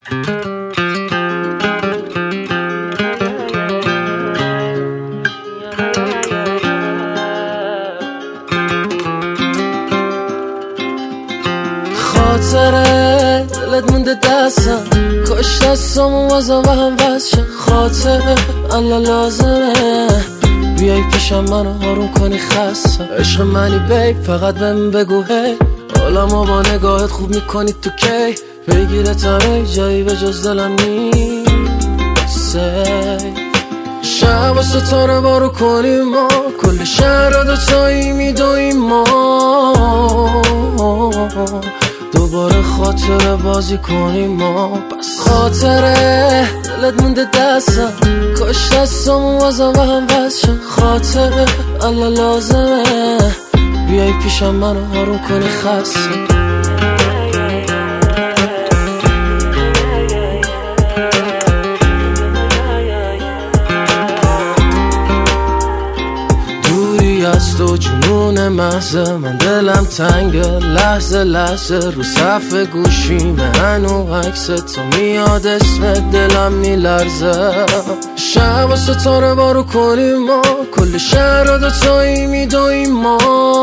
خاطره دلت مونده دستم، کاش دستامو بازم به هم وصل. خاطره الان لازمه بیای پیشم منو آروم کنی خستم. عشق منی بیب فقط بهم بگو هی، حالمو با نگاهت خوب میکنی تو کی. بگیرتم جایی به جز دلم نیست. شب و ستاره بارو کنیم ما، کل شهر رو دوتایی میدویم ما. دوباره خاطره بازی کنیم ما. پس خاطره دلت مونده دستم، کاش دستامو بازم به هم وصل. خاطره الان لازمه بیای پیشم منو آروم کنی خستم. از تو جنون محضه، من دلم تنگه لحظه لحظه. رو صف گوشیمه هنو عکس تو میاد اسمت، دلم میلرزه. شب و ستاره بارو کنیم ما، کل شهر رو دوتایی میدویم ما.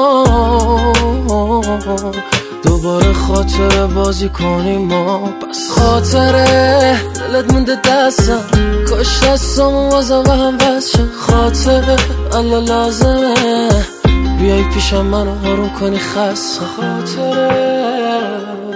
دوباره خاطره بازی کنیم ما. پس خاطره دلت مونده دستم، کاش دستامو بازم به هم وصل. خاطره الان لازمه بیای پیشم منو آروم کنی خستم. خاطره